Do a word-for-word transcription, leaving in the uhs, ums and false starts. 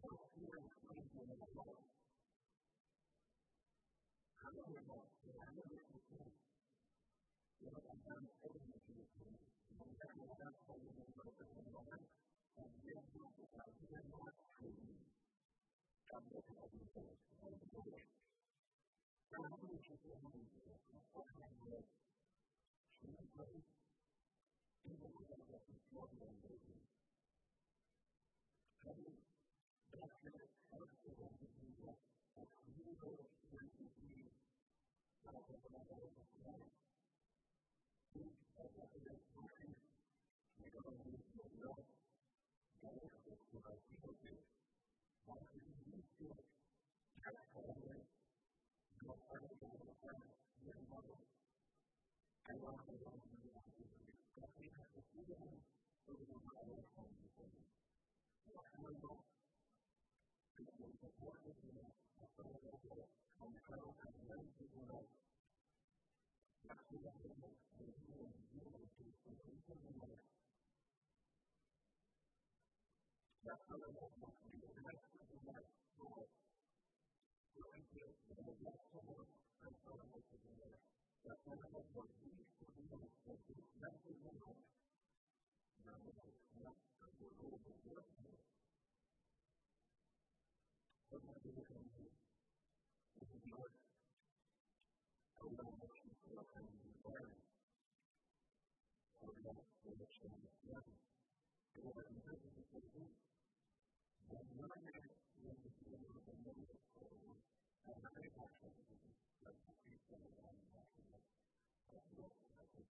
Peter explains in the book, how do we know? How do we know? You know, I'm done saying it to you. I'm saying it out for you in the moment, and then you are here not true. I'm looking at you for it. Now, how do we keep your money here? What can I do? Should we pray? Even if I get this morning and baby. How do we get your heart to what you do? What you go to when you do? What I think about that is today. As I said, we go to use your love. God is good to our people too. What do you use to it? Just for the way. Go further to the front. Your mother. I want to go to the office. God, we have to see them over the Bible from the family. What do I know? People support us in the authority and how to learn to do that. That's what I think the human being is completely unique. That's what I want to do. That's what I want to do. So I feel that I want to work and so I want to do that. That's what I want to do. That's exactly what I want. Now, that's what we're going to work with. What am I going to do? This is work. I want to make you feel like I'm learning. I want to make sure I'm learning. I want to make sure I'm learning. I'm learning when you feel like I'm learning. I'm very passionate about it. That's the piece that I'm passionate about. That's what I think.